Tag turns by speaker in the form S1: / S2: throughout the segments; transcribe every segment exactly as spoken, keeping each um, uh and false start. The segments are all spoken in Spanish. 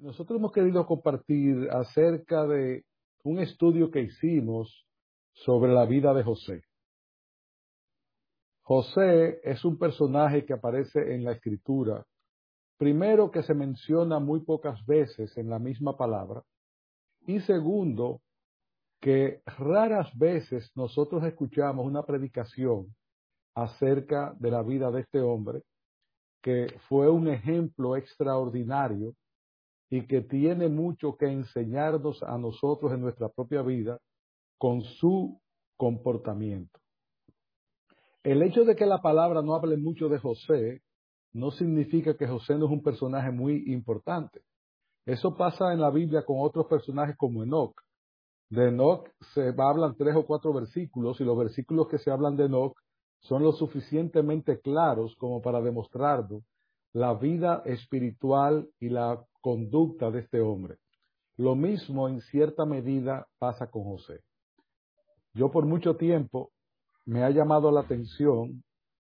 S1: Nosotros hemos querido compartir acerca de un estudio que hicimos sobre la vida de José. José es un personaje que aparece en la Escritura, primero que se menciona muy pocas veces en la misma palabra, y segundo, que raras veces nosotros escuchamos una predicación acerca de la vida de este hombre, que fue un ejemplo extraordinario y que tiene mucho que enseñarnos a nosotros en nuestra propia vida con su comportamiento. El hecho de que la palabra no hable mucho de José no significa que José no es un personaje muy importante. Eso pasa en la Biblia con otros personajes como Enoc. De Enoc se hablan tres o cuatro versículos y los versículos que se hablan de Enoc son lo suficientemente claros como para demostrarnos la vida espiritual y la conducta de este hombre. Lo mismo en cierta medida pasa con José. Yo por mucho tiempo me ha llamado la atención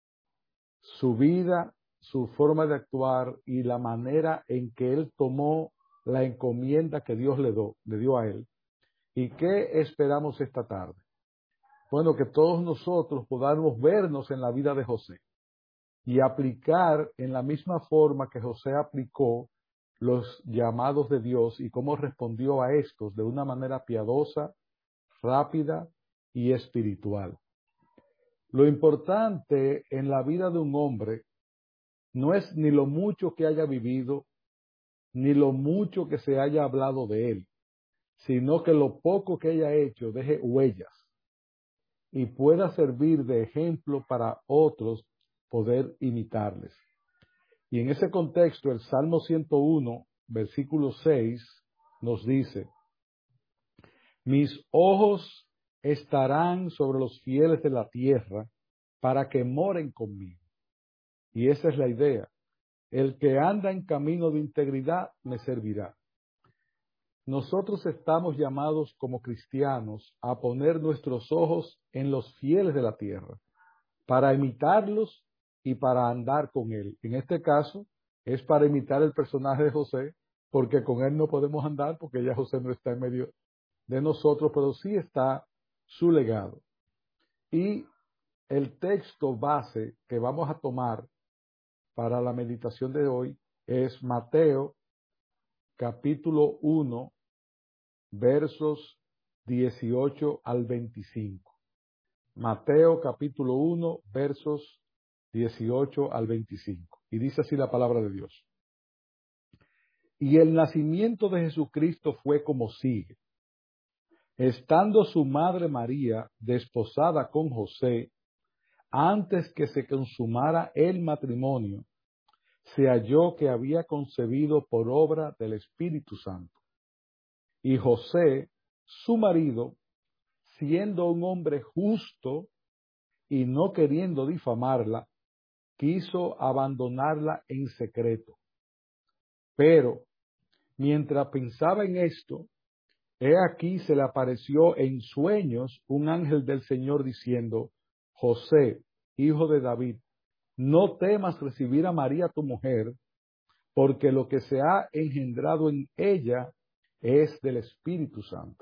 S1: su vida, su forma de actuar y la manera en que él tomó la encomienda que Dios le, do, le dio a él. ¿Y qué esperamos esta tarde? Bueno, que todos nosotros podamos vernos en la vida de José y aplicar en la misma forma que José aplicó los llamados de Dios y cómo respondió a estos de una manera piadosa, rápida y espiritual. Lo importante en la vida de un hombre no es ni lo mucho que haya vivido, ni lo mucho que se haya hablado de él, sino que lo poco que haya hecho deje huellas y pueda servir de ejemplo para otros poder imitarles. Y en ese contexto, el Salmo ciento uno, versículo seis, nos dice: mis ojos estarán sobre los fieles de la tierra para que moren conmigo. Y esa es la idea. El que anda en camino de integridad me servirá. Nosotros estamos llamados como cristianos a poner nuestros ojos en los fieles de la tierra, para imitarlos y para andar con él. En este caso, es para imitar el personaje de José, porque con él no podemos andar, porque ya José no está en medio de nosotros, pero sí está su legado. Y el texto base que vamos a tomar para la meditación de hoy es Mateo, capítulo uno, versos dieciocho al veinticinco. Mateo capítulo uno, versos dieciocho al veinticinco. Y dice así la palabra de Dios. Y el nacimiento de Jesucristo fue como sigue. Estando su madre María desposada con José, antes que se consumara el matrimonio, se halló que había concebido por obra del Espíritu Santo. Y José, su marido, siendo un hombre justo y no queriendo difamarla, quiso abandonarla en secreto. Pero, mientras pensaba en esto, he aquí se le apareció en sueños un ángel del Señor diciendo: José, hijo de David, no temas recibir a María tu mujer, porque lo que se ha engendrado en ella es del Espíritu Santo.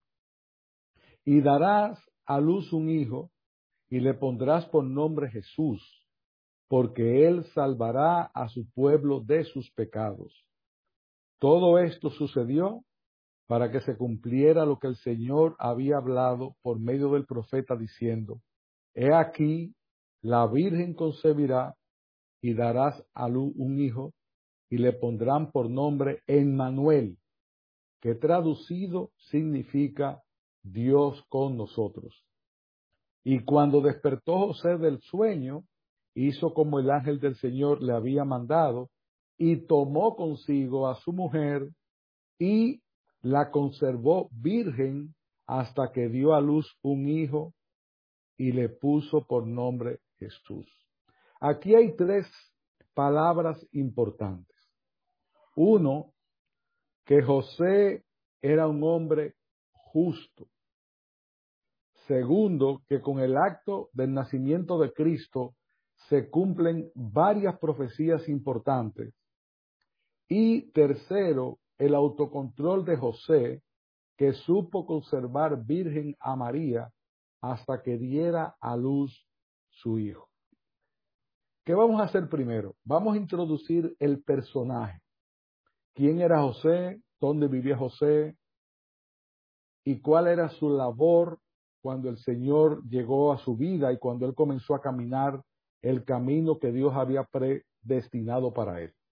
S1: Y darás a luz un hijo, y le pondrás por nombre Jesús, porque él salvará a su pueblo de sus pecados. Todo esto sucedió para que se cumpliera lo que el Señor había hablado por medio del profeta diciendo: he aquí, la Virgen concebirá y darás a luz un hijo, y le pondrán por nombre Emmanuel, que traducido significa Dios con nosotros. Y cuando despertó José del sueño, hizo como el ángel del Señor le había mandado, y tomó consigo a su mujer, y la conservó virgen hasta que dio a luz un hijo, y le puso por nombre Jesús. Aquí hay tres palabras importantes. Uno, que José era un hombre justo. Segundo, que con el acto del nacimiento de Cristo se cumplen varias profecías importantes. Y tercero, el autocontrol de José, que supo conservar virgen a María hasta que diera a luz su hijo. ¿Qué vamos a hacer primero? Vamos a introducir el personaje. ¿Quién era José? ¿Dónde vivía José? ¿Y cuál era su labor cuando el Señor llegó a su vida y cuando él comenzó a caminar el camino que Dios había predestinado para él?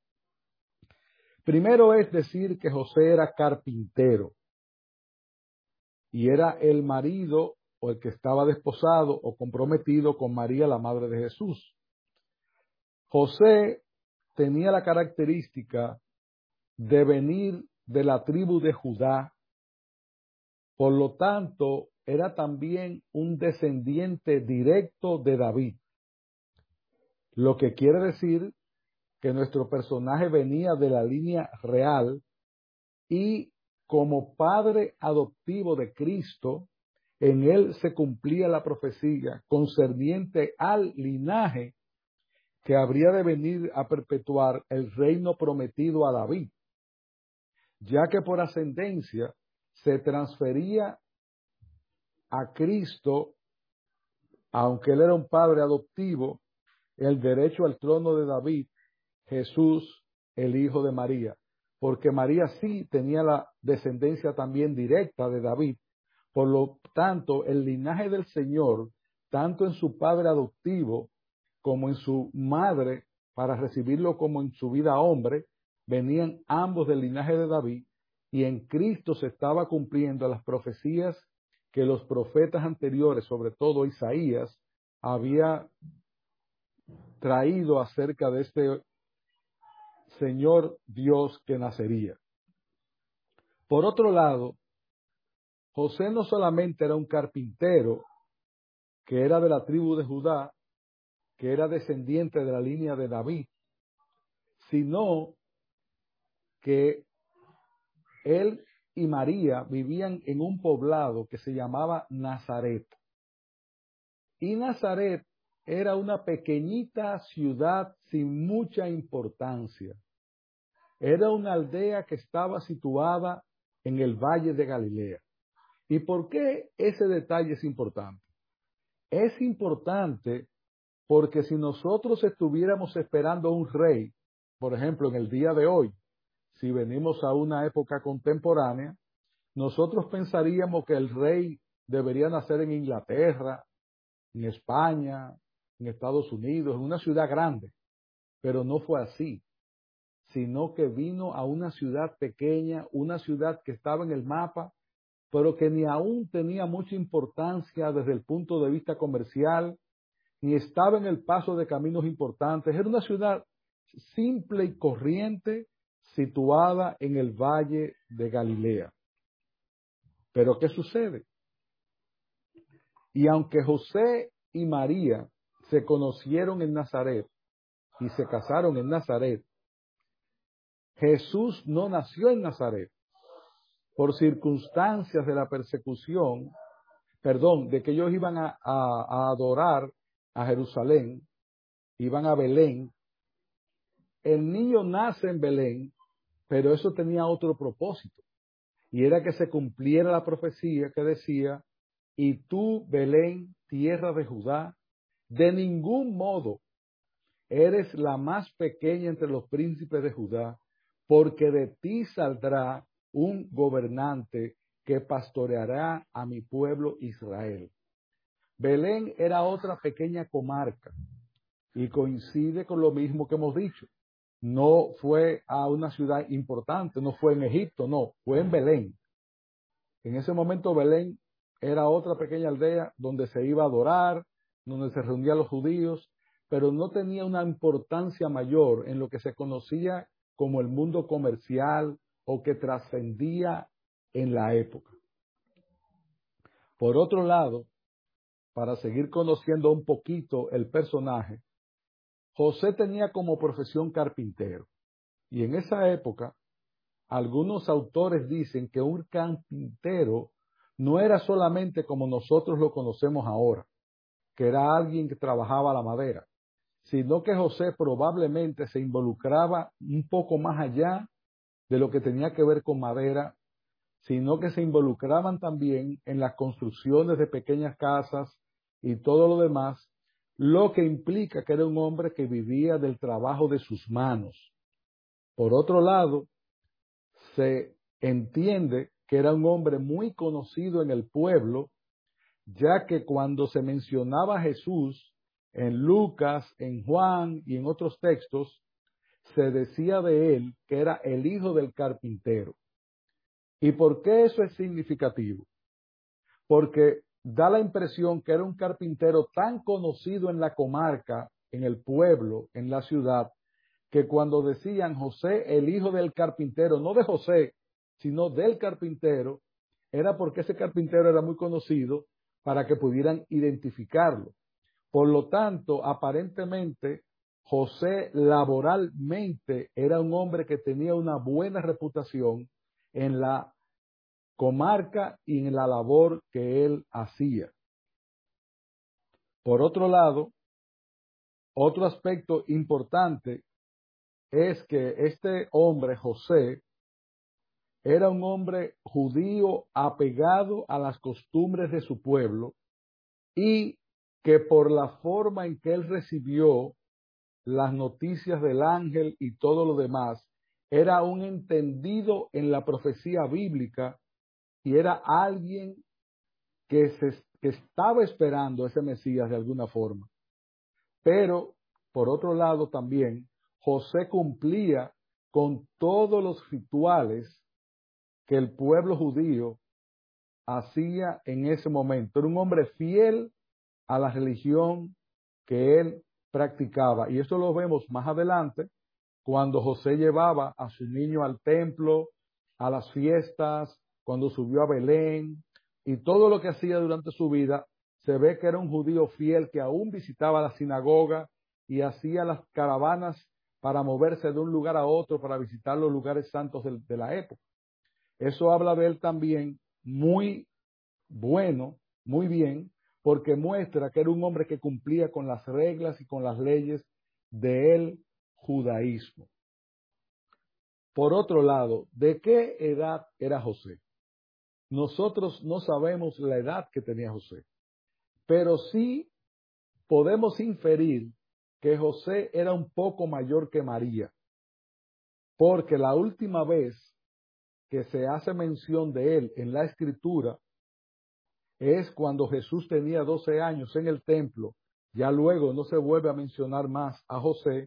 S1: Primero es decir que José era carpintero y era el marido o el que estaba desposado o comprometido con María, la madre de Jesús. José tenía la característica de venir de la tribu de Judá, por lo tanto, era también un descendiente directo de David, lo que quiere decir que nuestro personaje venía de la línea real y como padre adoptivo de Cristo, en él se cumplía la profecía concerniente al linaje que habría de venir a perpetuar el reino prometido a David, ya que por ascendencia se transfería a Cristo, aunque él era un padre adoptivo, el derecho al trono de David, Jesús, el hijo de María, porque María sí tenía la descendencia también directa de David. Por lo tanto, el linaje del Señor, tanto en su padre adoptivo como en su madre, para recibirlo como en su vida hombre, venían ambos del linaje de David, y en Cristo se estaba cumpliendo las profecías que los profetas anteriores, sobre todo Isaías, había traído acerca de este Señor Dios que nacería. Por otro lado, José no solamente era un carpintero, que era de la tribu de Judá, que era descendiente de la línea de David, sino que él y María vivían en un poblado que se llamaba Nazaret. Y Nazaret era una pequeñita ciudad sin mucha importancia. Era una aldea que estaba situada en el Valle de Galilea. ¿Y por qué ese detalle es importante? Es importante porque si nosotros estuviéramos esperando un rey, por ejemplo, en el día de hoy, si venimos a una época contemporánea, nosotros pensaríamos que el rey debería nacer en Inglaterra, en España, en Estados Unidos, en una ciudad grande. Pero no fue así, sino que vino a una ciudad pequeña, una ciudad que estaba en el mapa, pero que ni aún tenía mucha importancia desde el punto de vista comercial, ni estaba en el paso de caminos importantes. Era una ciudad simple y corriente situada en el Valle de Galilea. Pero ¿qué sucede? Y aunque José y María se conocieron en Nazaret y se casaron en Nazaret, Jesús no nació en Nazaret. Por circunstancias de la persecución, perdón, de que ellos iban a, a, a adorar a Jerusalén, iban a Belén. El niño nace en Belén, pero eso tenía otro propósito, y era que se cumpliera la profecía que decía: y tú, Belén, tierra de Judá, de ningún modo eres la más pequeña entre los príncipes de Judá, porque de ti saldrá un gobernante que pastoreará a mi pueblo Israel. Belén era otra pequeña comarca y coincide con lo mismo que hemos dicho. No fue a una ciudad importante, no fue en Egipto, no, fue en Belén. En ese momento Belén era otra pequeña aldea donde se iba a adorar, donde se reunían los judíos, pero no tenía una importancia mayor en lo que se conocía como el mundo comercial o que trascendía en la época. Por otro lado, para seguir conociendo un poquito el personaje, José tenía como profesión carpintero. Y en esa época, algunos autores dicen que un carpintero no era solamente como nosotros lo conocemos ahora, que era alguien que trabajaba la madera, sino que José probablemente se involucraba un poco más allá de lo que tenía que ver con madera, sino que se involucraban también en las construcciones de pequeñas casas y todo lo demás, lo que implica que era un hombre que vivía del trabajo de sus manos. Por otro lado, se entiende que era un hombre muy conocido en el pueblo, ya que cuando se mencionaba a Jesús en Lucas, en Juan y en otros textos, se decía de él que era el hijo del carpintero. ¿Y por qué eso es significativo? Porque da la impresión que era un carpintero tan conocido en la comarca, en el pueblo, en la ciudad, que cuando decían José, el hijo del carpintero, no de José, sino del carpintero, era porque ese carpintero era muy conocido para que pudieran identificarlo. Por lo tanto, aparentemente, José laboralmente era un hombre que tenía una buena reputación en la comarca y en la labor que él hacía. Por otro lado, otro aspecto importante es que este hombre, José, era un hombre judío apegado a las costumbres de su pueblo y que por la forma en que él recibió las noticias del ángel y todo lo demás, era un entendido en la profecía bíblica y era alguien que, se, que estaba esperando ese Mesías de alguna forma. Pero, por otro lado también, José cumplía con todos los rituales que el pueblo judío hacía en ese momento. Era un hombre fiel a la religión que él practicaba. Y eso lo vemos más adelante, cuando José llevaba a su niño al templo, a las fiestas, cuando subió a Belén, y todo lo que hacía durante su vida, se ve que era un judío fiel que aún visitaba la sinagoga y hacía las caravanas para moverse de un lugar a otro para visitar los lugares santos de, de la época. Eso habla de él también muy bueno, muy bien, porque muestra que era un hombre que cumplía con las reglas y con las leyes del judaísmo. Por otro lado, ¿de qué edad era José? Nosotros no sabemos la edad que tenía José, pero sí podemos inferir que José era un poco mayor que María, porque la última vez que se hace mención de él en la Escritura es cuando Jesús tenía doce años en el templo. Ya luego no se vuelve a mencionar más a José,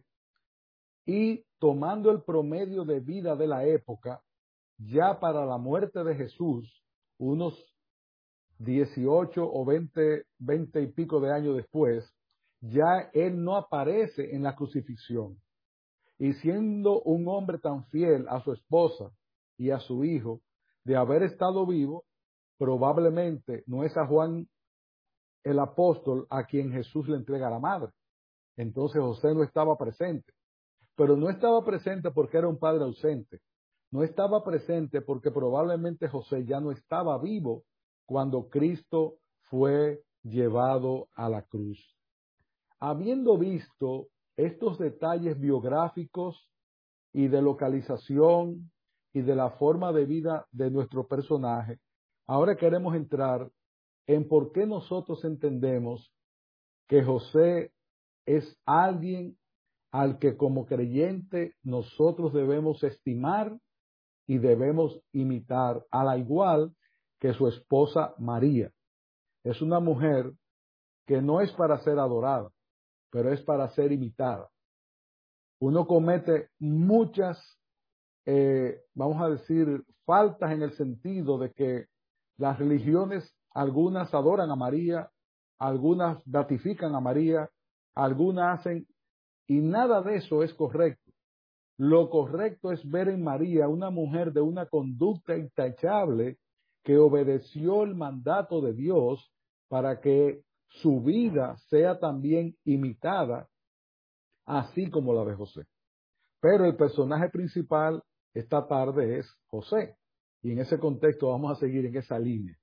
S1: y tomando el promedio de vida de la época, ya para la muerte de Jesús, unos dieciocho o veinte, veinte y pico de años después, ya él no aparece en la crucifixión. Y siendo un hombre tan fiel a su esposa y a su hijo, de haber estado vivo, probablemente no es a Juan el apóstol a quien Jesús le entrega la madre. Entonces José no estaba presente. Pero no estaba presente porque era un padre ausente. No estaba presente porque probablemente José ya no estaba vivo cuando Cristo fue llevado a la cruz. Habiendo visto estos detalles biográficos y de localización y de la forma de vida de nuestro personaje, ahora queremos entrar en por qué nosotros entendemos que José es alguien al que como creyente nosotros debemos estimar y debemos imitar, a la igual que su esposa María. Es una mujer que no es para ser adorada, pero es para ser imitada. Uno comete muchas, eh, vamos a decir, faltas en el sentido de que las religiones, algunas adoran a María, algunas beatifican a María, algunas hacen, y nada de eso es correcto. Lo correcto es ver en María una mujer de una conducta intachable que obedeció el mandato de Dios para que su vida sea también imitada, así como la de José. Pero el personaje principal esta tarde es José. Y en ese contexto vamos a seguir en esa línea.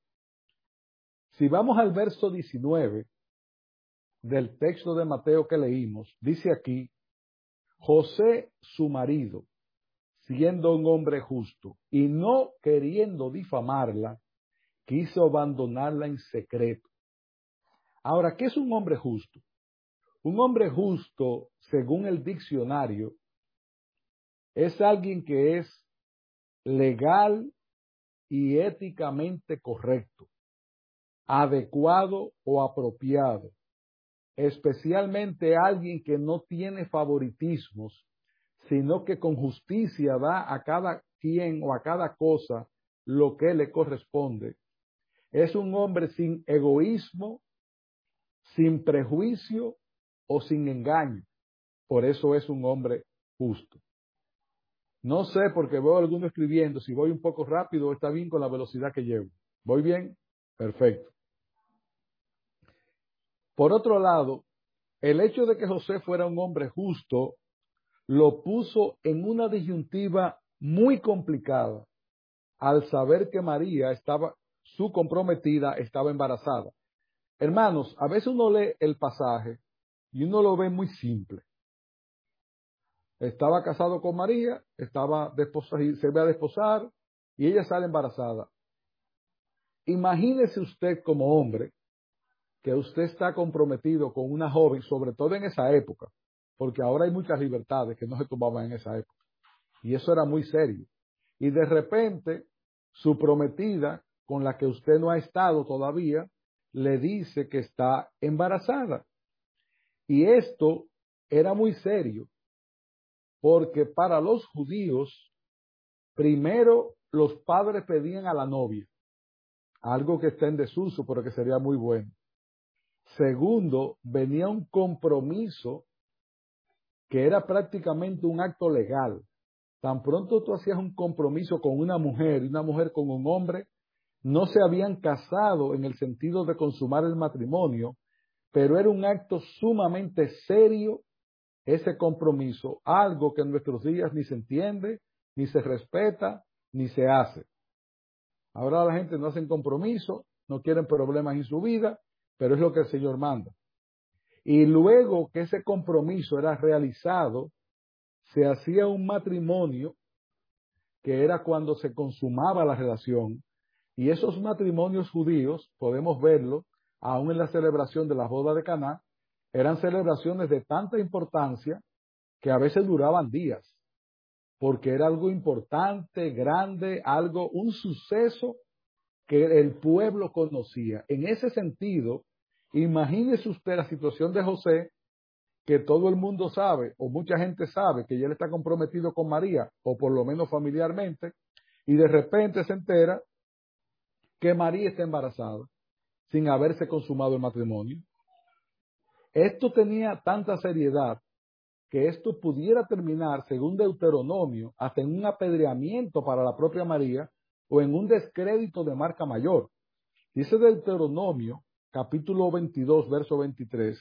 S1: Si vamos al verso diecinueve del texto de Mateo que leímos, dice aquí: José, su marido, siendo un hombre justo, y no queriendo difamarla, quiso abandonarla en secreto. Ahora, ¿qué es un hombre justo? Un hombre justo, según el diccionario, es alguien que es legal y éticamente correcto, adecuado o apropiado, especialmente alguien que no tiene favoritismos, sino que con justicia da a cada quien o a cada cosa lo que le corresponde. Es un hombre sin egoísmo, sin prejuicio o sin engaño. Por eso es un hombre justo. No sé, porque veo a alguno escribiendo, si voy un poco rápido está bien con la velocidad que llevo. ¿Voy bien? Perfecto. Por otro lado, el hecho de que José fuera un hombre justo lo puso en una disyuntiva muy complicada al saber que María estaba, su comprometida, estaba embarazada. Hermanos, a veces uno lee el pasaje y uno lo ve muy simple. Estaba casado con María, estaba desposado, se ve a desposar y ella sale embarazada. Imagínese usted como hombre que usted está comprometido con una joven, sobre todo en esa época, porque ahora hay muchas libertades que no se tomaban en esa época. Y eso era muy serio. Y de repente, su prometida, con la que usted no ha estado todavía, le dice que está embarazada. Y esto era muy serio, porque para los judíos, primero los padres pedían a la novia, algo que está en desuso, pero que sería muy bueno. Segundo, venía un compromiso que era prácticamente un acto legal. Tan pronto tú hacías un compromiso con una mujer y una mujer con un hombre, no se habían casado en el sentido de consumar el matrimonio, pero era un acto sumamente serio ese compromiso, algo que en nuestros días ni se entiende, ni se respeta, ni se hace. Ahora la gente no hace compromiso, no quieren problemas en su vida, pero es lo que el Señor manda. Y luego que ese compromiso era realizado, se hacía un matrimonio, que era cuando se consumaba la relación, y esos matrimonios judíos, podemos verlo, aún en la celebración de la boda de Caná, eran celebraciones de tanta importancia que a veces duraban días, porque era algo importante, grande, algo, un suceso que el pueblo conocía. En ese sentido, imagínese usted la situación de José, que todo el mundo sabe, o mucha gente sabe, que ya él está comprometido con María, o por lo menos familiarmente, y de repente se entera que María está embarazada, sin haberse consumado el matrimonio. Esto tenía tanta seriedad que esto pudiera terminar, según Deuteronomio, hasta en un apedreamiento para la propia María o en un descrédito de marca mayor. Dice Deuteronomio, capítulo veintidós, verso veintitrés,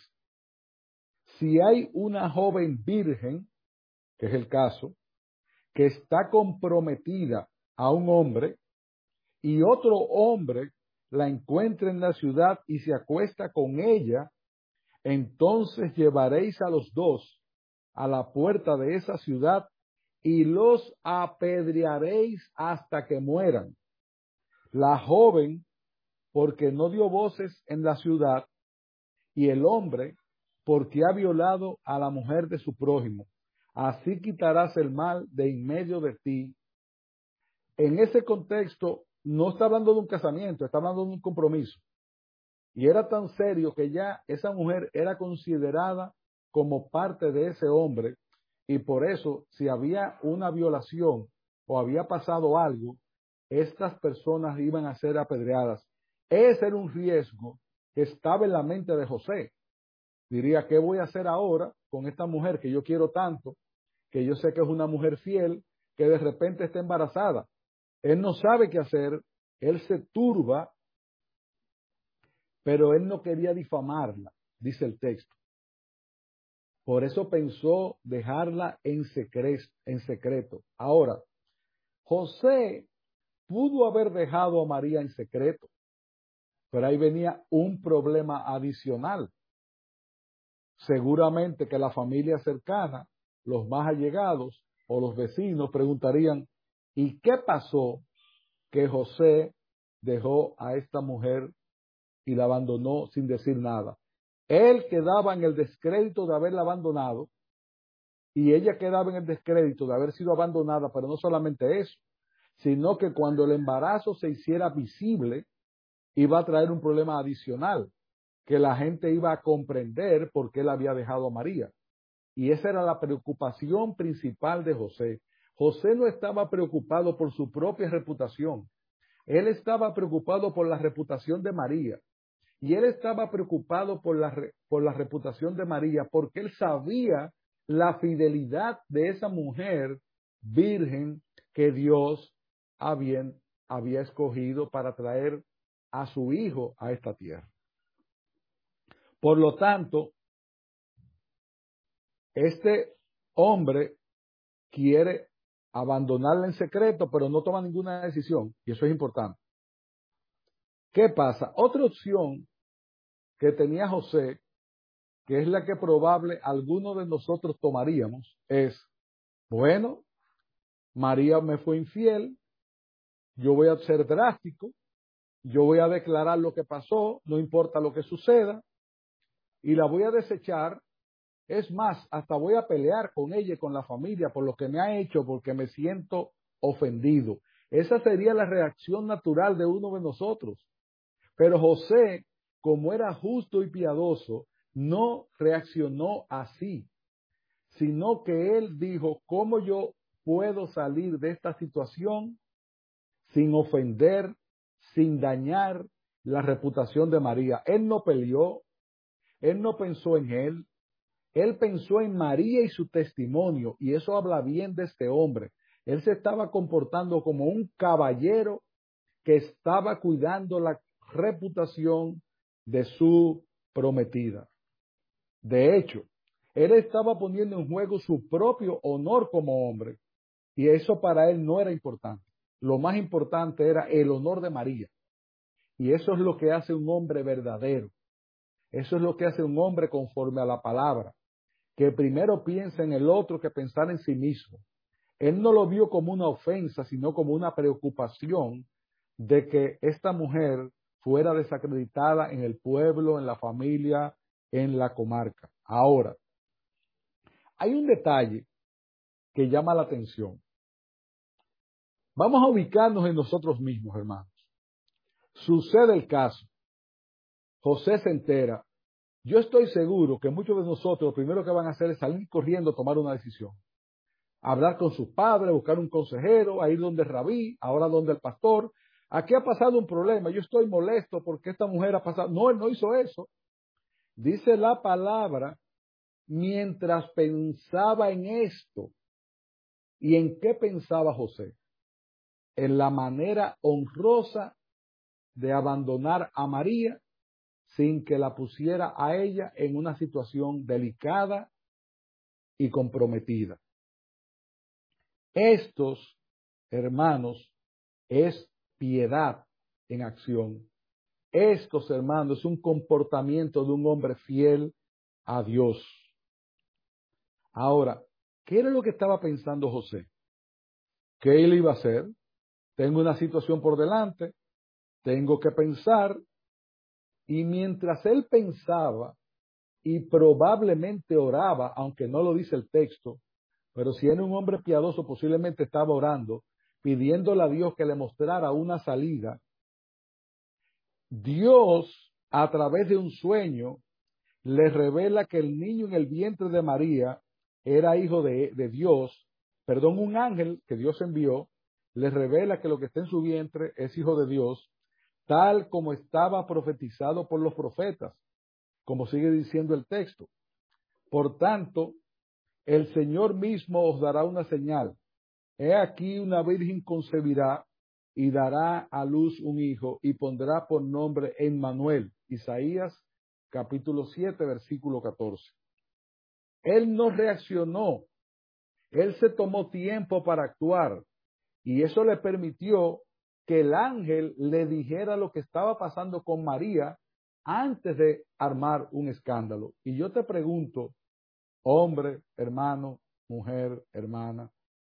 S1: si hay una joven virgen, que es el caso, que está comprometida a un hombre y otro hombre la encuentra en la ciudad y se acuesta con ella, entonces llevaréis a los dos a la puerta de esa ciudad y los apedrearéis hasta que mueran. La joven, porque no dio voces en la ciudad, y el hombre, porque ha violado a la mujer de su prójimo. Así quitarás el mal de en medio de ti. En ese contexto, no está hablando de un casamiento, está hablando de un compromiso. Y era tan serio que ya esa mujer era considerada como parte de ese hombre, y por eso, si había una violación o había pasado algo, estas personas iban a ser apedreadas. Ese era un riesgo que estaba en la mente de José. Diría, ¿qué voy a hacer ahora con esta mujer que yo quiero tanto, que yo sé que es una mujer fiel, que de repente está embarazada? Él no sabe qué hacer, él se turba, pero él no quería difamarla, dice el texto. Por eso pensó dejarla en secreto, en secreto. Ahora, José pudo haber dejado a María en secreto, pero ahí venía un problema adicional. Seguramente que la familia cercana, los más allegados o los vecinos preguntarían, ¿y qué pasó que José dejó a esta mujer y la abandonó sin decir nada? Él quedaba en el descrédito de haberla abandonado y ella quedaba en el descrédito de haber sido abandonada, pero no solamente eso, sino que cuando el embarazo se hiciera visible, iba a traer un problema adicional, que la gente iba a comprender por qué él había dejado a María. Y esa era la preocupación principal de José. José no estaba preocupado por su propia reputación. Él estaba preocupado por la reputación de María. Y él estaba preocupado por la, por la reputación de María porque él sabía la fidelidad de esa mujer virgen que Dios había, había escogido para traer a su hijo a esta tierra. Por lo tanto, este hombre quiere abandonarla en secreto, pero no toma ninguna decisión, y eso es importante. ¿Qué pasa? Otra opción que tenía José, que es la que probable alguno de nosotros tomaríamos, es, bueno, María me fue infiel, yo voy a ser drástico, yo voy a declarar lo que pasó, no importa lo que suceda, y la voy a desechar. Es más, hasta voy a pelear con ella y con la familia por lo que me ha hecho, porque me siento ofendido. Esa sería la reacción natural de uno de nosotros. Pero José, como era justo y piadoso, no reaccionó así, sino que él dijo, ¿cómo yo puedo salir de esta situación sin ofender, sin dañar la reputación de María? Él no peleó, él no pensó en él, él pensó en María y su testimonio, y eso habla bien de este hombre. Él se estaba comportando como un caballero que estaba cuidando la reputación de su prometida. De hecho, él estaba poniendo en juego su propio honor como hombre, y eso para él no era importante. Lo más importante era el honor de María, y eso es lo que hace un hombre verdadero. Eso es lo que hace un hombre conforme a la palabra, que primero piensa en el otro que pensar en sí mismo. Él no lo vio como una ofensa, sino como una preocupación de que esta mujer fuera desacreditada en el pueblo, en la familia, en la comarca. Ahora, hay un detalle que llama la atención. Vamos a ubicarnos en nosotros mismos, hermanos. Sucede el caso. José se entera. Yo estoy seguro que muchos de nosotros lo primero que van a hacer es salir corriendo a tomar una decisión. Hablar con sus padres, buscar un consejero, a ir donde el rabí, ahora donde el pastor. Aquí ha pasado un problema, yo estoy molesto porque esta mujer ha pasado. No, él no hizo eso. Dice la palabra, mientras pensaba en esto. ¿Y en qué pensaba José? En la manera honrosa de abandonar a María sin que la pusiera a ella en una situación delicada y comprometida. Estos, hermanos, es piedad en acción. Estos, hermanos, es un comportamiento de un hombre fiel a Dios. Ahora, ¿qué era lo que estaba pensando José? ¿Qué él iba a hacer? Tengo una situación por delante, tengo que pensar, y mientras él pensaba y probablemente oraba, aunque no lo dice el texto, pero si era un hombre piadoso, posiblemente estaba orando, pidiéndole a Dios que le mostrara una salida. Dios, a través de un sueño, le revela que el niño en el vientre de María era hijo de, de Dios, perdón, un ángel que Dios envió, le revela que lo que está en su vientre es hijo de Dios, tal como estaba profetizado por los profetas, como sigue diciendo el texto. Por tanto, el Señor mismo os dará una señal. He aquí una virgen concebirá y dará a luz un hijo y pondrá por nombre Emmanuel. Isaías capítulo siete, versículo catorce. Él no reaccionó, él se tomó tiempo para actuar y eso le permitió que el ángel le dijera lo que estaba pasando con María antes de armar un escándalo. Y yo te pregunto, hombre, hermano, mujer, hermana,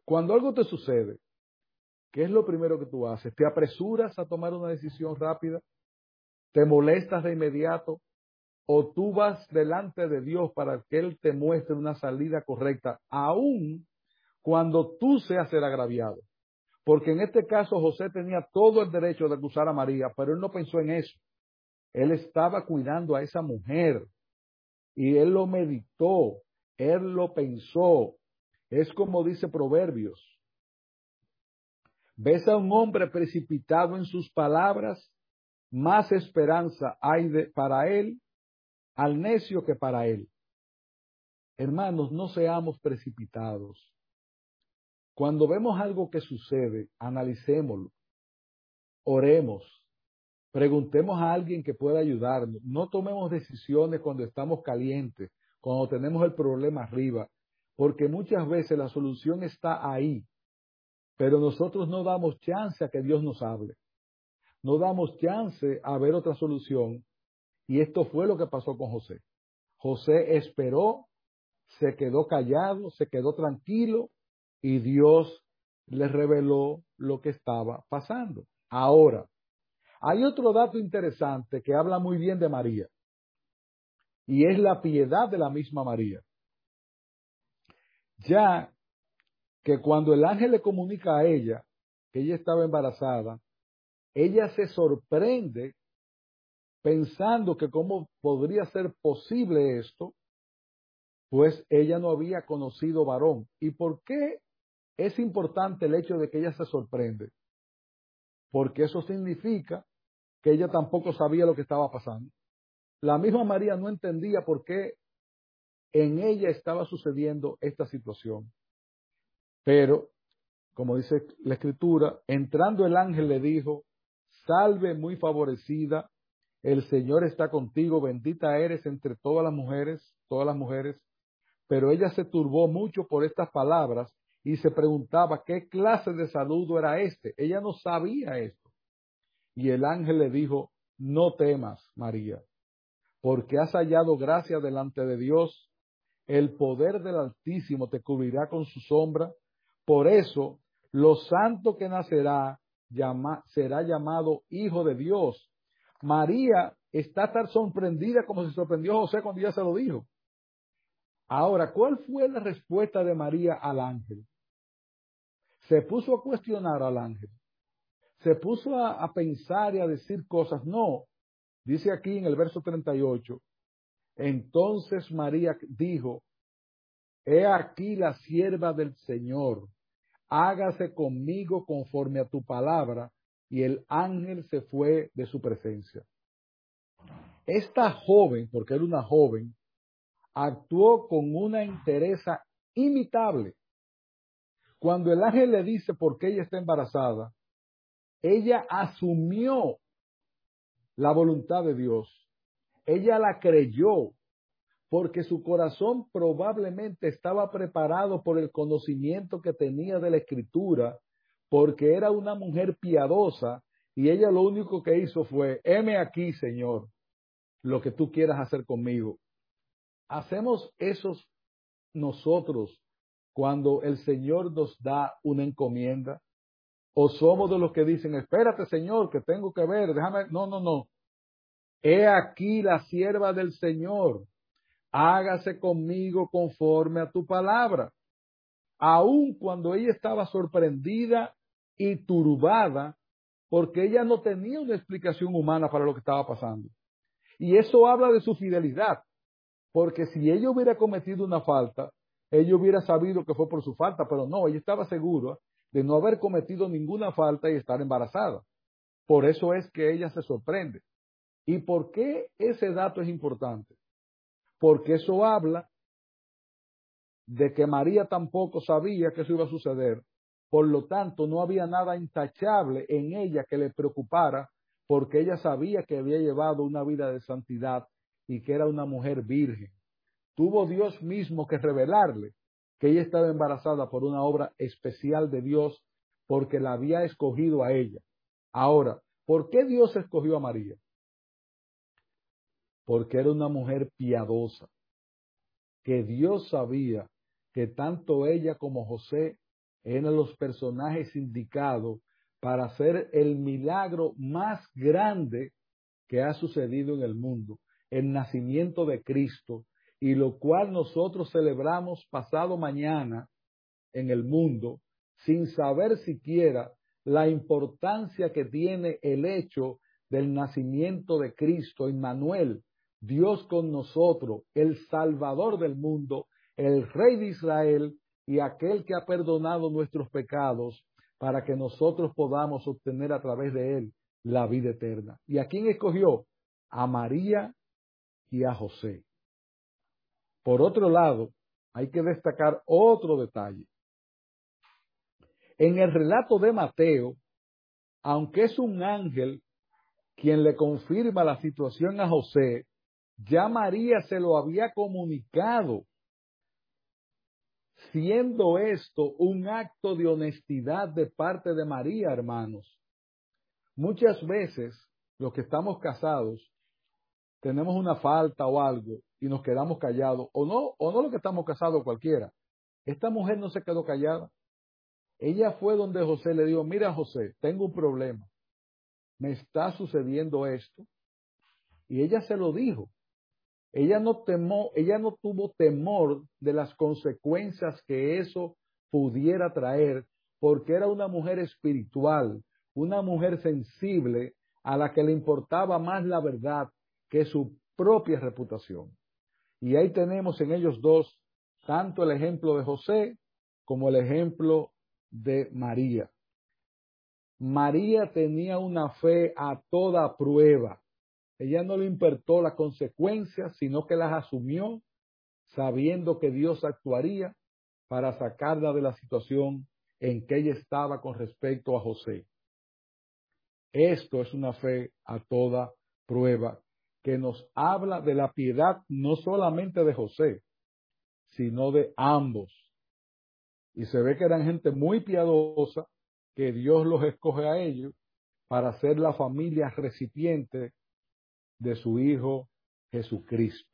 S1: Cuando algo te sucede, ¿qué es lo primero que tú haces? ¿Te apresuras a tomar una decisión rápida? ¿Te molestas de inmediato? ¿O tú vas delante de Dios para que Él te muestre una salida correcta, aun cuando tú seas el agraviado? Porque en este caso José tenía todo el derecho de acusar a María, pero él no pensó en eso. Él estaba cuidando a esa mujer y él lo meditó, él lo pensó. Es como dice Proverbios: ves a un hombre precipitado en sus palabras, más esperanza hay de, para él, al necio que para él. Hermanos, no seamos precipitados. Cuando vemos algo que sucede, analicémoslo, oremos, preguntemos a alguien que pueda ayudarnos. No tomemos decisiones cuando estamos calientes, cuando tenemos el problema arriba, porque muchas veces la solución está ahí, pero nosotros no damos chance a que Dios nos hable. No damos chance a ver otra solución, y esto fue lo que pasó con José. José esperó, se quedó callado, se quedó tranquilo, y Dios le reveló lo que estaba pasando. Ahora, hay otro dato interesante que habla muy bien de María, y es la piedad de la misma María. Ya que cuando el ángel le comunica a ella que ella estaba embarazada, ella se sorprende pensando que cómo podría ser posible esto, pues ella no había conocido varón. ¿Y por qué es importante el hecho de que ella se sorprende? Porque eso significa que ella tampoco sabía lo que estaba pasando. La misma María no entendía por qué en ella estaba sucediendo esta situación. Pero, como dice la Escritura, entrando el ángel le dijo: salve muy favorecida, el Señor está contigo, bendita eres entre todas las mujeres, todas las mujeres. Pero ella se turbó mucho por estas palabras y se preguntaba qué clase de saludo era este. Ella no sabía esto. Y el ángel le dijo: no temas, María, porque has hallado gracia delante de Dios. El poder del Altísimo te cubrirá con su sombra. Por eso, lo santo que nacerá llama, será llamado Hijo de Dios. María está tan sorprendida como se sorprendió José cuando ella se lo dijo. Ahora, ¿cuál fue la respuesta de María al ángel? Se puso a cuestionar al ángel. Se puso a, a pensar y a decir cosas. No, dice aquí en el verso treinta y ocho. Entonces María dijo: he aquí la sierva del Señor, hágase conmigo conforme a tu palabra. Y el ángel se fue de su presencia. Esta joven, porque era una joven, actuó con una entereza imitable. Cuando el ángel le dice por qué ella está embarazada, ella asumió la voluntad de Dios. Ella la creyó, porque su corazón probablemente estaba preparado por el conocimiento que tenía de la Escritura, porque era una mujer piadosa, y ella lo único que hizo fue: heme aquí, Señor, lo que tú quieras hacer conmigo. Hacemos eso nosotros cuando el Señor nos da una encomienda, o somos de los que dicen: espérate, Señor, que tengo que ver, déjame. No, no, no. He aquí la sierva del Señor, hágase conmigo conforme a tu palabra. Aun cuando ella estaba sorprendida y turbada, porque ella no tenía una explicación humana para lo que estaba pasando. Y eso habla de su fidelidad, porque si ella hubiera cometido una falta, ella hubiera sabido que fue por su falta, pero no, ella estaba segura de no haber cometido ninguna falta y estar embarazada. Por eso es que ella se sorprende. ¿Y por qué ese dato es importante? Porque eso habla de que María tampoco sabía que eso iba a suceder. Por lo tanto, no había nada intachable en ella que le preocupara, porque ella sabía que había llevado una vida de santidad y que era una mujer virgen. Tuvo Dios mismo que revelarle que ella estaba embarazada por una obra especial de Dios, porque la había escogido a ella. Ahora, ¿por qué Dios escogió a María? Porque era una mujer piadosa, que Dios sabía que tanto ella como José eran los personajes indicados para hacer el milagro más grande que ha sucedido en el mundo, el nacimiento de Cristo, y lo cual nosotros celebramos pasado mañana en el mundo, sin saber siquiera la importancia que tiene el hecho del nacimiento de Cristo, Emmanuel, Dios con nosotros, el Salvador del mundo, el Rey de Israel y aquel que ha perdonado nuestros pecados para que nosotros podamos obtener a través de él la vida eterna. ¿Y a quién escogió? A María y a José. Por otro lado, hay que destacar otro detalle. En el relato de Mateo, aunque es un ángel quien le confirma la situación a José, ya María se lo había comunicado, siendo esto un acto de honestidad de parte de María, hermanos. Muchas veces, los que estamos casados, tenemos una falta o algo y nos quedamos callados, o no, o no los que estamos casados cualquiera. Esta mujer no se quedó callada. Ella fue donde José le dijo, mira José, tengo un problema, me está sucediendo esto, y ella se lo dijo. Ella no temó, ella no tuvo temor de las consecuencias que eso pudiera traer, porque era una mujer espiritual, una mujer sensible a la que le importaba más la verdad que su propia reputación. Y ahí tenemos en ellos dos tanto el ejemplo de José como el ejemplo de María. María tenía una fe a toda prueba. Ella no le importó las consecuencias, sino que las asumió, sabiendo que Dios actuaría para sacarla de la situación en que ella estaba con respecto a José. Esto es una fe a toda prueba, que nos habla de la piedad no solamente de José, sino de ambos. Y se ve que eran gente muy piadosa, que Dios los escoge a ellos para ser la familia recipiente de su Hijo Jesucristo.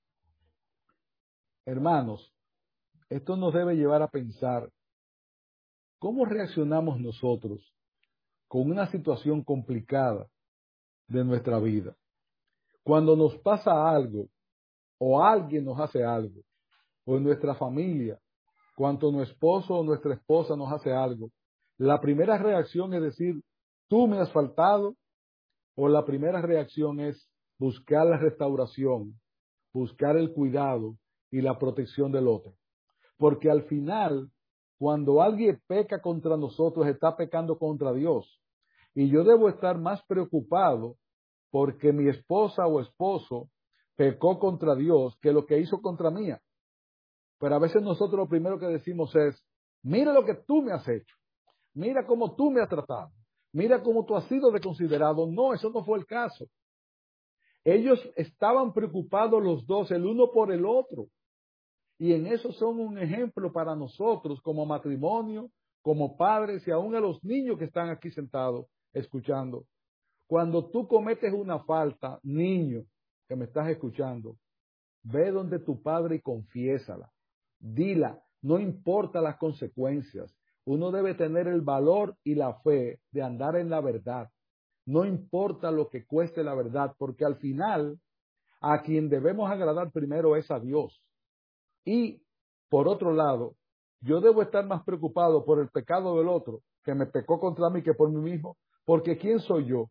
S1: Hermanos, esto nos debe llevar a pensar cómo reaccionamos nosotros con una situación complicada de nuestra vida. Cuando nos pasa algo o alguien nos hace algo, o en nuestra familia, cuando nuestro esposo o nuestra esposa nos hace algo, la primera reacción es decir, tú me has faltado, o la primera reacción es buscar la restauración, buscar el cuidado y la protección del otro. Porque al final, cuando alguien peca contra nosotros, está pecando contra Dios. Y yo debo estar más preocupado porque mi esposa o esposo pecó contra Dios que lo que hizo contra mí. Pero a veces nosotros lo primero que decimos es, mira lo que tú me has hecho, mira cómo tú me has tratado, mira cómo tú has sido desconsiderado. No, eso no fue el caso. Ellos estaban preocupados los dos, el uno por el otro. Y en eso son un ejemplo para nosotros como matrimonio, como padres y aún a los niños que están aquí sentados escuchando. Cuando tú cometes una falta, niño que me estás escuchando, ve donde tu padre y confiésala. Dila, no importa las consecuencias. Uno debe tener el valor y la fe de andar en la verdad. No importa lo que cueste la verdad, porque al final a quien debemos agradar primero es a Dios. Y, por otro lado, yo debo estar más preocupado por el pecado del otro, que me pecó contra mí, que por mí mismo, porque ¿quién soy yo?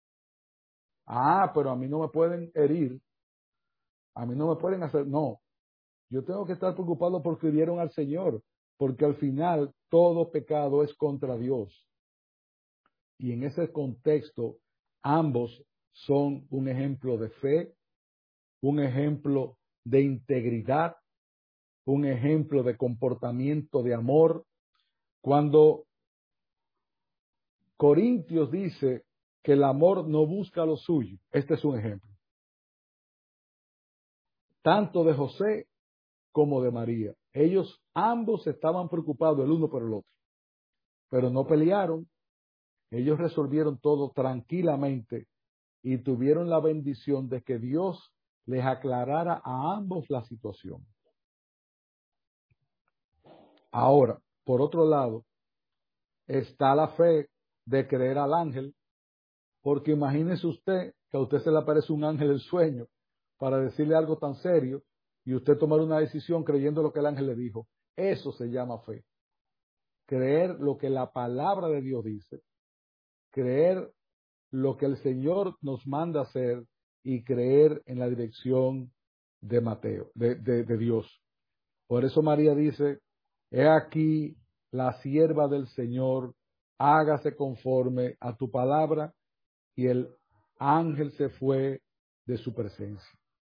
S1: Ah, pero a mí no me pueden herir, a mí no me pueden hacer, no. Yo tengo que estar preocupado porque hirieron al Señor, porque al final todo pecado es contra Dios. Y en ese contexto, ambos son un ejemplo de fe, un ejemplo de integridad, un ejemplo de comportamiento de amor. Cuando Corintios dice que el amor no busca lo suyo, este es un ejemplo. Tanto de José como de María. Ellos ambos estaban preocupados el uno por el otro, pero no pelearon. Ellos resolvieron todo tranquilamente y tuvieron la bendición de que Dios les aclarara a ambos la situación. Ahora, por otro lado, está la fe de creer al ángel, porque imagínese usted que a usted se le aparece un ángel en sueño para decirle algo tan serio y usted tomar una decisión creyendo lo que el ángel le dijo. Eso se llama fe. Creer lo que la palabra de Dios dice, creer lo que el Señor nos manda hacer y creer en la dirección de Mateo, de, de, de Dios. Por eso María dice, he aquí la sierva del Señor, hágase conforme a tu palabra, y el ángel se fue de su presencia.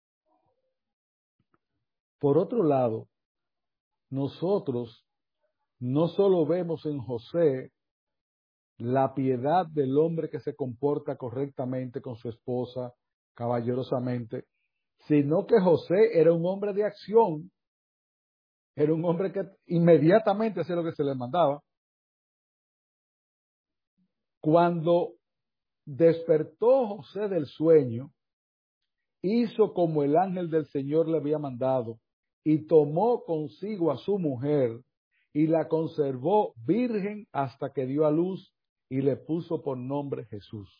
S1: Por otro lado, nosotros no solo vemos en José la piedad del hombre que se comporta correctamente con su esposa, caballerosamente, sino que José era un hombre de acción, era un hombre que inmediatamente hacía lo que se le mandaba. Cuando despertó José del sueño, hizo como el ángel del Señor le había mandado y tomó consigo a su mujer y la conservó virgen hasta que dio a luz y le puso por nombre Jesús.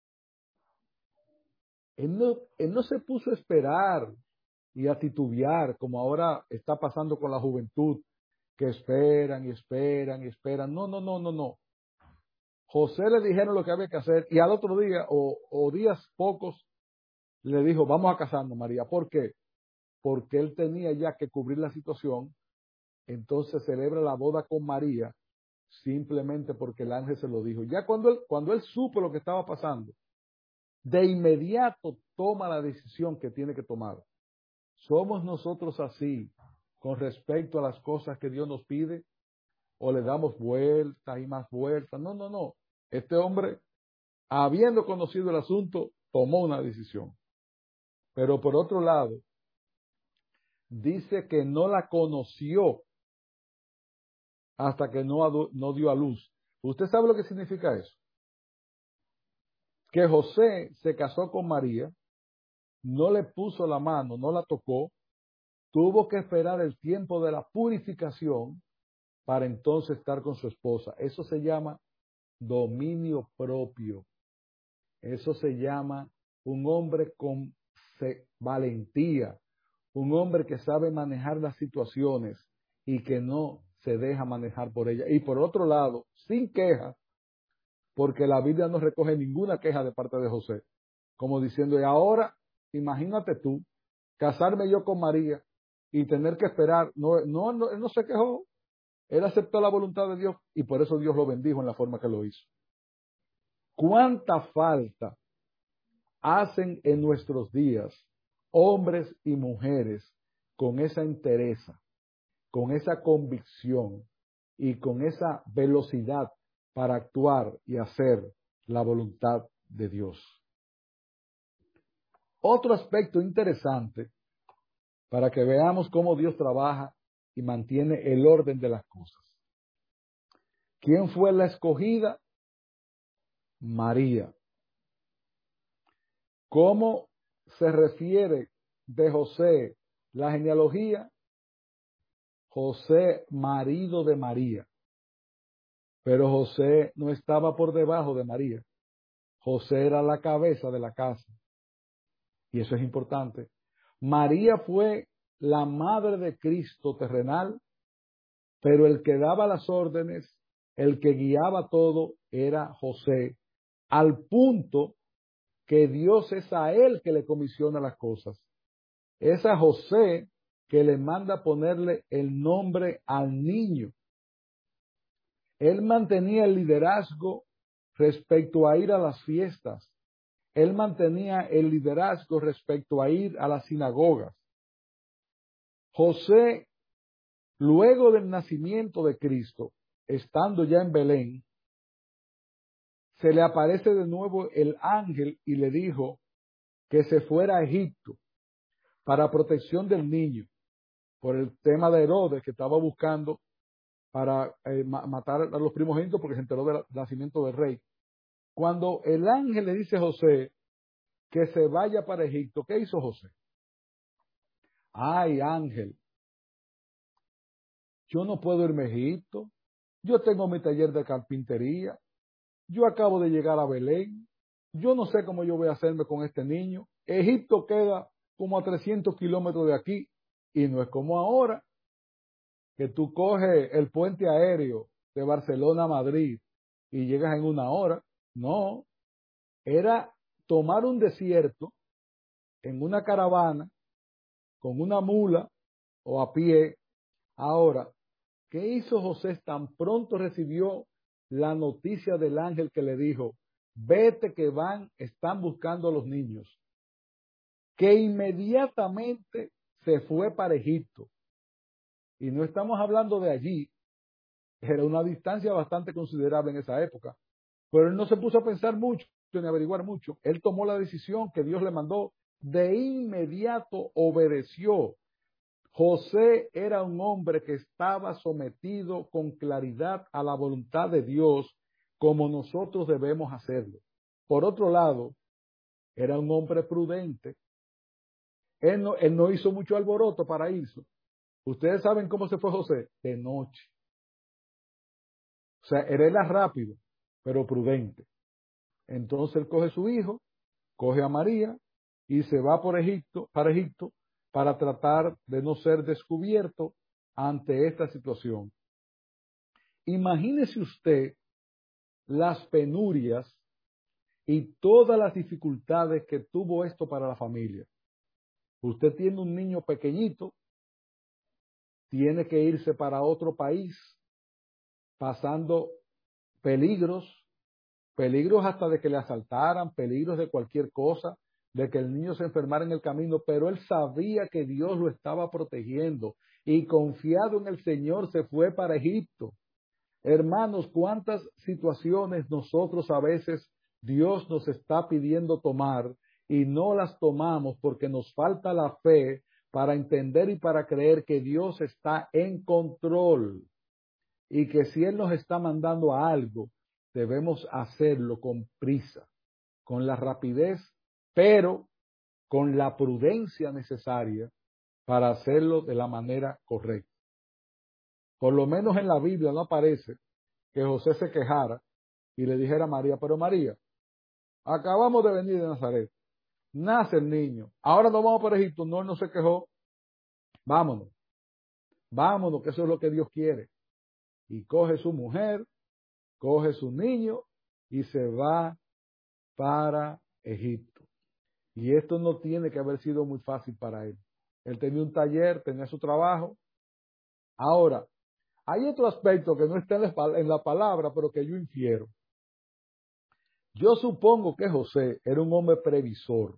S1: Él no, él no se puso a esperar y a titubear como ahora está pasando con la juventud, que esperan y esperan y esperan. No, no, no, no, no. José le dijeron lo que había que hacer y al otro día o, o días pocos le dijo, vamos a casarnos, María. ¿Por qué? Porque él tenía ya que cubrir la situación. Entonces celebra la boda con María simplemente porque el ángel se lo dijo. Ya cuando él, cuando él supo lo que estaba pasando, de inmediato toma la decisión que tiene que tomar. ¿Somos nosotros así con respecto a las cosas que Dios nos pide? ¿O le damos vueltas y más vueltas? No, no, no. Este hombre, habiendo conocido el asunto, tomó una decisión. Pero por otro lado, dice que no la conoció hasta que no, no dio a luz. ¿Usted sabe lo que significa eso? Que José se casó con María, no le puso la mano, no la tocó, tuvo que esperar el tiempo de la purificación para entonces estar con su esposa. Eso se llama dominio propio. Eso se llama un hombre con valentía, un hombre que sabe manejar las situaciones y que no se deja manejar por ella. Y por otro lado, sin queja, porque la Biblia no recoge ninguna queja de parte de José, como diciendo, y ahora, imagínate tú, casarme yo con María y tener que esperar. No, no, no, él no se quejó, él aceptó la voluntad de Dios y por eso Dios lo bendijo en la forma que lo hizo. ¿Cuánta falta hacen en nuestros días hombres y mujeres con esa entereza, con esa convicción y con esa velocidad para actuar y hacer la voluntad de Dios? Otro aspecto interesante para que veamos cómo Dios trabaja y mantiene el orden de las cosas. ¿Quién fue la escogida? María. ¿Cómo se refiere de José la genealogía? José, marido de María. Pero José no estaba por debajo de María. José era la cabeza de la casa. Y eso es importante. María fue la madre de Cristo terrenal, pero el que daba las órdenes, el que guiaba todo, era José, al punto que Dios es a él que le comisiona las cosas. Es a José que le manda ponerle el nombre al niño. Él mantenía el liderazgo respecto a ir a las fiestas. Él mantenía el liderazgo respecto a ir a las sinagogas. José, luego del nacimiento de Cristo, estando ya en Belén, se le aparece de nuevo el ángel y le dijo que se fuera a Egipto para protección del niño, por el tema de Herodes, que estaba buscando para eh, ma matar a los primogénitos porque se enteró del nacimiento del rey. Cuando el ángel le dice a José que se vaya para Egipto, ¿qué hizo José? Ay, ángel, yo no puedo irme a Egipto, yo tengo mi taller de carpintería, yo acabo de llegar a Belén, yo no sé cómo yo voy a hacerme con este niño. Egipto queda como a trescientos kilómetros de aquí y no es como ahora, que tú coges el puente aéreo de Barcelona a Madrid y llegas en una hora. No, era tomar un desierto en una caravana con una mula o a pie. Ahora, ¿qué hizo José tan pronto recibió la noticia del ángel que le dijo, vete que van, están buscando a los niños? Que inmediatamente se fue para Egipto. Y no estamos hablando de allí, era una distancia bastante considerable en esa época. Pero él no se puso a pensar mucho, ni a averiguar mucho. Él tomó la decisión que Dios le mandó, de inmediato obedeció. José era un hombre que estaba sometido con claridad a la voluntad de Dios, como nosotros debemos hacerlo. Por otro lado, era un hombre prudente. Él no, él no hizo mucho alboroto para irse. Ustedes saben cómo se fue José, de noche. O sea, él era rápido, pero prudente. Entonces él coge a su hijo, coge a María y se va por Egipto, para Egipto para tratar de no ser descubierto ante esta situación. Imagínese usted las penurias y todas las dificultades que tuvo esto para la familia. Usted tiene un niño pequeñito, tiene que irse para otro país, pasando peligros, peligros hasta de que le asaltaran, peligros de cualquier cosa, de que el niño se enfermara en el camino, pero él sabía que Dios lo estaba protegiendo y confiado en el Señor se fue para Egipto. Hermanos, cuántas situaciones nosotros a veces Dios nos está pidiendo tomar y no las tomamos porque nos falta la fe para entender y para creer que Dios está en control y que si Él nos está mandando a algo, debemos hacerlo con prisa, con la rapidez, pero con la prudencia necesaria para hacerlo de la manera correcta. Por lo menos en la Biblia no aparece que José se quejara y le dijera a María, pero María, acabamos de venir de Nazaret, nace el niño, ahora nos vamos para Egipto. No, él no se quejó, vámonos, vámonos, que eso es lo que Dios quiere. Y coge su mujer, coge su niño y se va para Egipto. Y esto no tiene que haber sido muy fácil para él. Él tenía un taller, tenía su trabajo. Ahora, hay otro aspecto que no está en la palabra, pero que yo infiero. Yo supongo que José era un hombre previsor,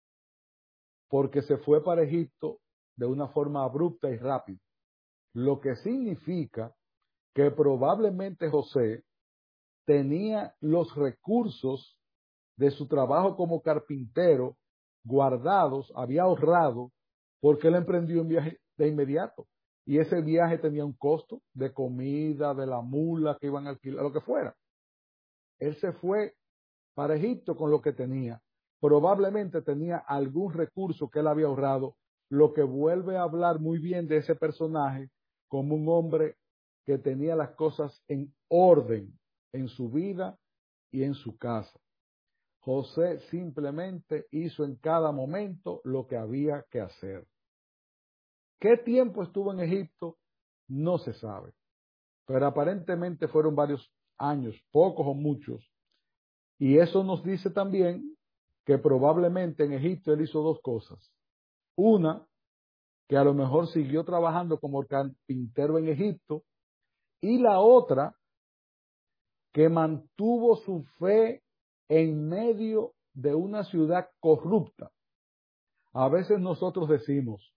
S1: porque se fue para Egipto de una forma abrupta y rápida, lo que significa que probablemente José tenía los recursos de su trabajo como carpintero guardados, había ahorrado, porque él emprendió un viaje de inmediato. Y ese viaje tenía un costo de comida, de la mula que iban a alquilar, lo que fuera. Él se fue para Egipto con lo que tenía. Probablemente tenía algún recurso que él había ahorrado, lo que vuelve a hablar muy bien de ese personaje como un hombre que tenía las cosas en orden en su vida y en su casa. José simplemente hizo en cada momento lo que había que hacer. ¿Qué tiempo estuvo en Egipto? No se sabe, pero aparentemente fueron varios años, pocos o muchos. Y eso nos dice también que probablemente en Egipto él hizo dos cosas. Una, que a lo mejor siguió trabajando como carpintero en Egipto, y la otra, que mantuvo su fe en medio de una ciudad corrupta. A veces nosotros decimos,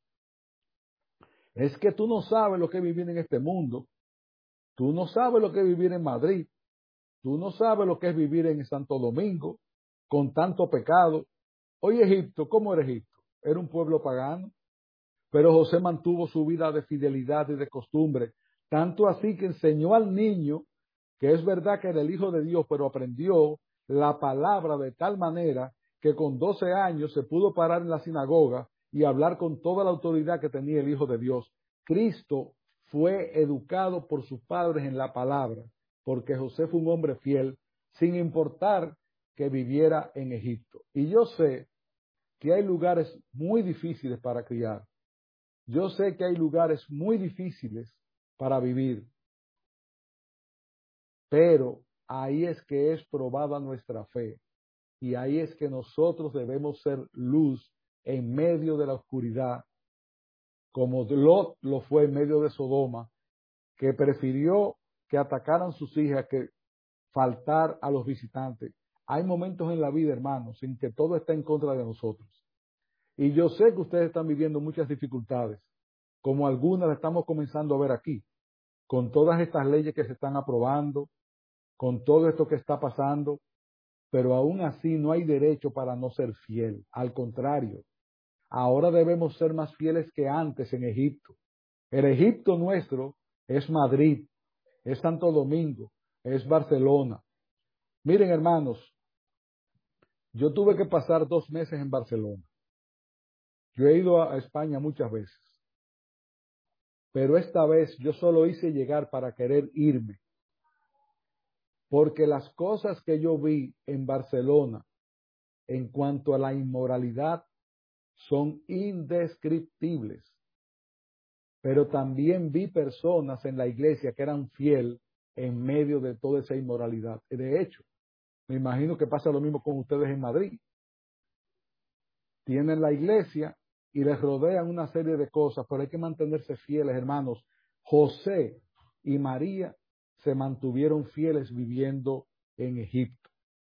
S1: es que tú no sabes lo que es vivir en este mundo, tú no sabes lo que es vivir en Madrid, tú no sabes lo que es vivir en Santo Domingo, con tanto pecado. Oye, Egipto, ¿cómo era Egipto? Era un pueblo pagano, pero José mantuvo su vida de fidelidad y de costumbre, tanto así que enseñó al niño, que es verdad que era el hijo de Dios, pero aprendió la palabra de tal manera que con doce años se pudo parar en la sinagoga y hablar con toda la autoridad que tenía el Hijo de Dios. Cristo fue educado por sus padres en la palabra, porque José fue un hombre fiel, sin importar que viviera en Egipto. Y yo sé que hay lugares muy difíciles para criar. Yo sé que hay lugares muy difíciles para vivir. Pero ahí es que es probada nuestra fe. Y ahí es que nosotros debemos ser luz en medio de la oscuridad, como Lot lo fue en medio de Sodoma, que prefirió que atacaran sus hijas que faltar a los visitantes. Hay momentos en la vida, hermanos, en que todo está en contra de nosotros. Y yo sé que ustedes están viviendo muchas dificultades, como algunas las estamos comenzando a ver aquí, con todas estas leyes que se están aprobando, con todo esto que está pasando, pero aún así no hay derecho para no ser fiel. Al contrario, ahora debemos ser más fieles que antes en Egipto. El Egipto nuestro es Madrid, es Santo Domingo, es Barcelona. Miren, hermanos, yo tuve que pasar dos meses en Barcelona. Yo he ido a España muchas veces, pero esta vez yo solo hice llegar para querer irme, porque las cosas que yo vi en Barcelona en cuanto a la inmoralidad son indescriptibles. Pero también vi personas en la iglesia que eran fieles en medio de toda esa inmoralidad. De hecho, me imagino que pasa lo mismo con ustedes en Madrid. Tienen la iglesia y les rodean una serie de cosas, pero hay que mantenerse fieles, hermanos. José y María se mantuvieron fieles viviendo en Egipto.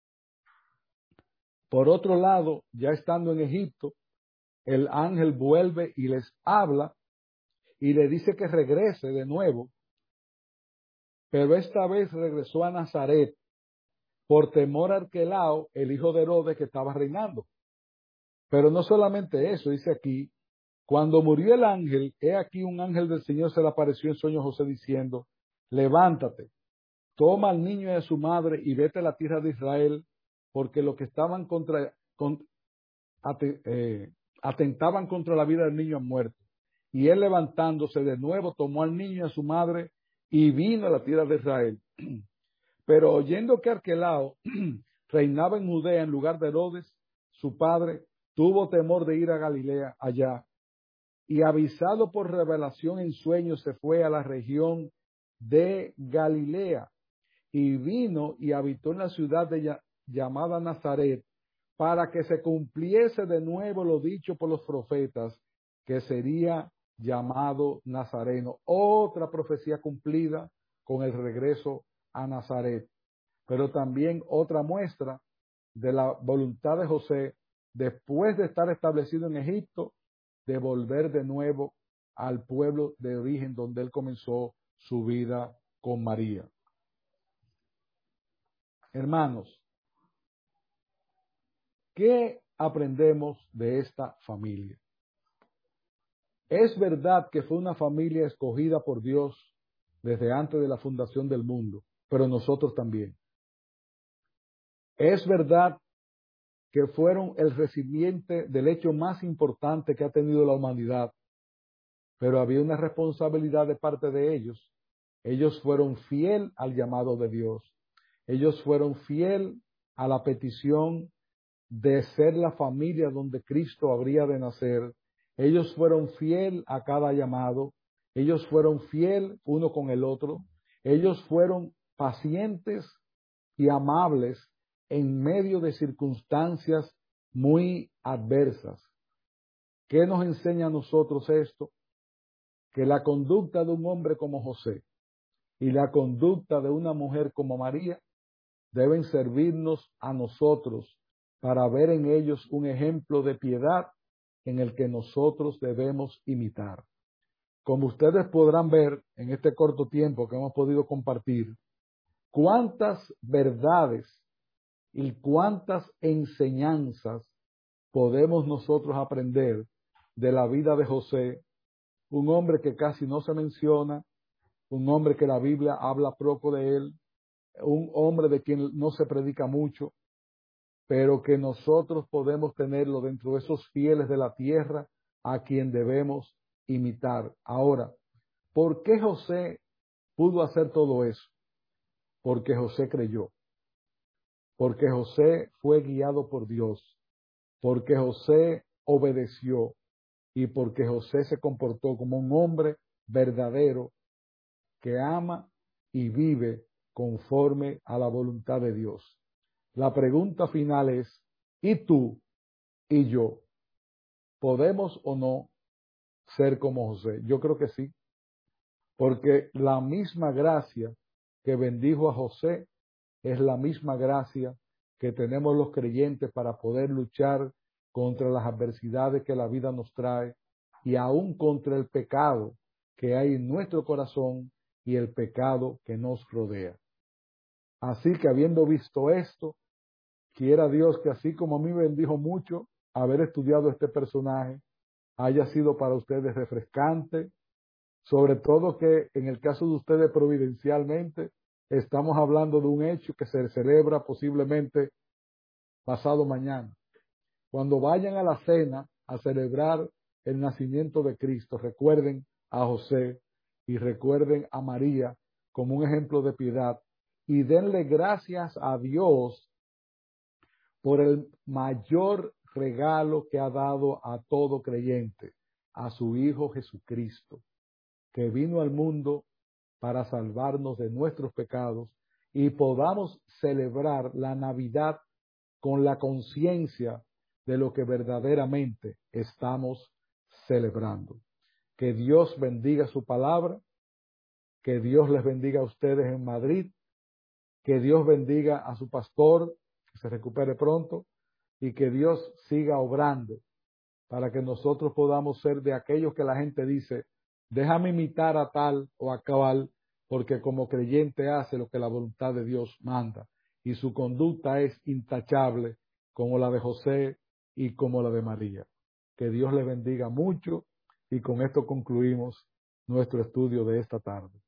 S1: Por otro lado, ya estando en Egipto, el ángel vuelve y les habla y le dice que regrese de nuevo, pero esta vez regresó a Nazaret por temor a Arquelao, el hijo de Herodes que estaba reinando. Pero no solamente eso, dice aquí, cuando murió el ángel, he aquí un ángel del Señor se le apareció en sueño a José diciendo, levántate, toma al niño y a su madre y vete a la tierra de Israel, porque los que estaban contra, con, ate, eh, atentaban contra la vida del niño han muerto. Y él levantándose de nuevo tomó al niño y a su madre y vino a la tierra de Israel. Pero oyendo que Arquelao reinaba en Judea en lugar de Herodes, su padre, tuvo temor de ir a Galilea allá. Y avisado por revelación en sueños se fue a la región de Galilea y vino y habitó en la ciudad de, llamada Nazaret para que se cumpliese de nuevo lo dicho por los profetas, que sería llamado Nazareno. Otra profecía cumplida con el regreso a Nazaret. Pero también otra muestra de la voluntad de José, después de estar establecido en Egipto, de volver de nuevo al pueblo de origen donde él comenzó su vida con María. Hermanos, ¿qué aprendemos de esta familia? Es verdad que fue una familia escogida por Dios desde antes de la fundación del mundo, pero nosotros también. Es verdad que fueron el recipiente del hecho más importante que ha tenido la humanidad, pero había una responsabilidad de parte de ellos. Ellos fueron fiel al llamado de Dios. Ellos fueron fiel a la petición de ser la familia donde Cristo habría de nacer. Ellos fueron fiel a cada llamado. Ellos fueron fiel uno con el otro. Ellos fueron pacientes y amables en medio de circunstancias muy adversas. ¿Qué nos enseña a nosotros esto? Que la conducta de un hombre como José y la conducta de una mujer como María deben servirnos a nosotros para ver en ellos un ejemplo de piedad en el que nosotros debemos imitar. Como ustedes podrán ver en este corto tiempo que hemos podido compartir, cuántas verdades y cuántas enseñanzas podemos nosotros aprender de la vida de José, un hombre que casi no se menciona, un hombre que la Biblia habla poco de él, un hombre de quien no se predica mucho, pero que nosotros podemos tenerlo dentro de esos fieles de la tierra a quien debemos imitar. Ahora, ¿Por qué José pudo hacer todo eso? Porque José creyó, porque José fue guiado por Dios, porque José obedeció y porque José se comportó como un hombre verdadero que ama y vive conforme a la voluntad de Dios. La pregunta final es, ¿y tú y yo podemos o no ser como José? Yo creo que sí, porque la misma gracia que bendijo a José es la misma gracia que tenemos los creyentes para poder luchar contra las adversidades que la vida nos trae y aún contra el pecado que hay en nuestro corazón y el pecado que nos rodea. Así que habiendo visto esto, quiera Dios que así como a mí me bendijo mucho haber estudiado este personaje, haya sido para ustedes refrescante, sobre todo que en el caso de ustedes providencialmente, estamos hablando de un hecho que se celebra posiblemente pasado mañana. Cuando vayan a la cena a celebrar el nacimiento de Cristo, recuerden a José y recuerden a María como un ejemplo de piedad y denle gracias a Dios por el mayor regalo que ha dado a todo creyente, a su Hijo Jesucristo, que vino al mundo para salvarnos de nuestros pecados y podamos celebrar la Navidad con la conciencia de lo que verdaderamente estamos celebrando. Que Dios bendiga su palabra, que Dios les bendiga a ustedes en Madrid, que Dios bendiga a su pastor, que se recupere pronto, y que Dios siga obrando para que nosotros podamos ser de aquellos que la gente dice, déjame imitar a tal o a cual, porque como creyente hace lo que la voluntad de Dios manda, y su conducta es intachable, como la de José y como la de María. Que Dios les bendiga mucho, y con esto concluimos nuestro estudio de esta tarde.